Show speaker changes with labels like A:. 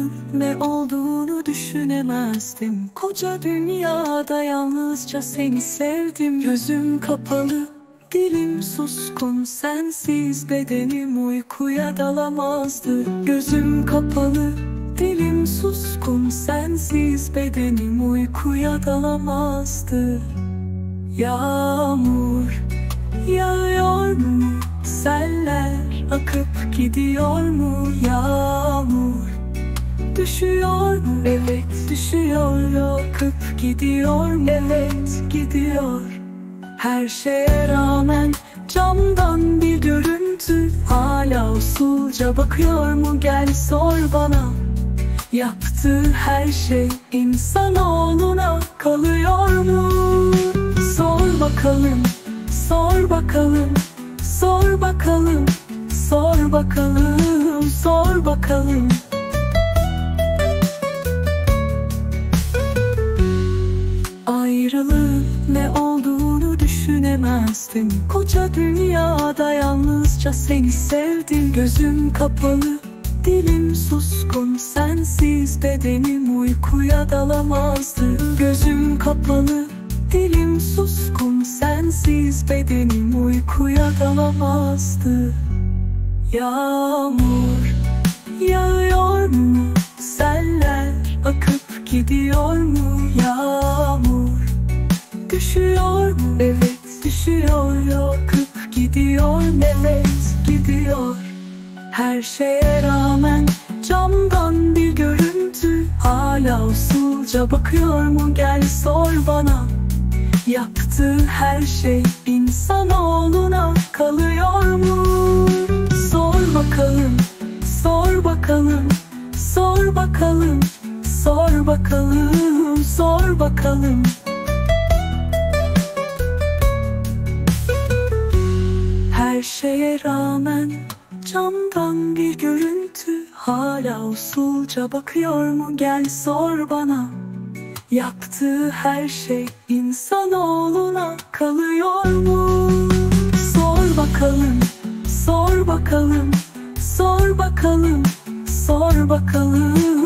A: ne olduğunu düşünemezdim. Koca dünyada yalnızca seni sevdim. Gözüm kapalı, dilim suskun, sensiz bedenim uykuya dalamazdı. Gözüm kapalı, dilim suskun, sensiz bedenim uykuya dalamazdı. Yağmur yağıyor mu? Seller akıp gidiyor mu? Yağmur düşüyor mu? Evet düşüyor. Akıp gidiyor mu? Evet gidiyor. Her şeye rağmen camdan bir görüntü hala usulca bakıyor mu? Gel sor bana. Yaptığı her şey insanoğluna kalıyor mu? Sor bakalım, sor bakalım, sor bakalım, sor bakalım, sor bakalım. Ayrılığın ne olduğunu düşünemezdim. Koca dünyada yalnızca seni sevdim. Gözüm kapalı, dilim suskun, sensiz bedenim uykuya dalamazdı. Gözüm kapalı, dilim suskun, sensiz bedenim uykuya dalamazdı. Yağmur yağıyor mu? Seller akıp gidiyor mu? Yağmur düşüyor mu? Evet düşüyor. Akıp gidiyor mu? Evet gidiyor. Her şeye rağmen camdan bir görüntü hala usulca bakıyor mu? Gel sor bana. Yaptığı her şey insanoğluna kalıyor mu? Sor bakalım, sor bakalım, sor bakalım, sor bakalım, sor bakalım. Her şeye rağmen camdan bir görüntü hala usulca bakıyor mu? Gel sor bana. Yaptığı her şey insanoğluna kalıyor mu? Sor bakalım, sor bakalım, sor bakalım, sor bakalım.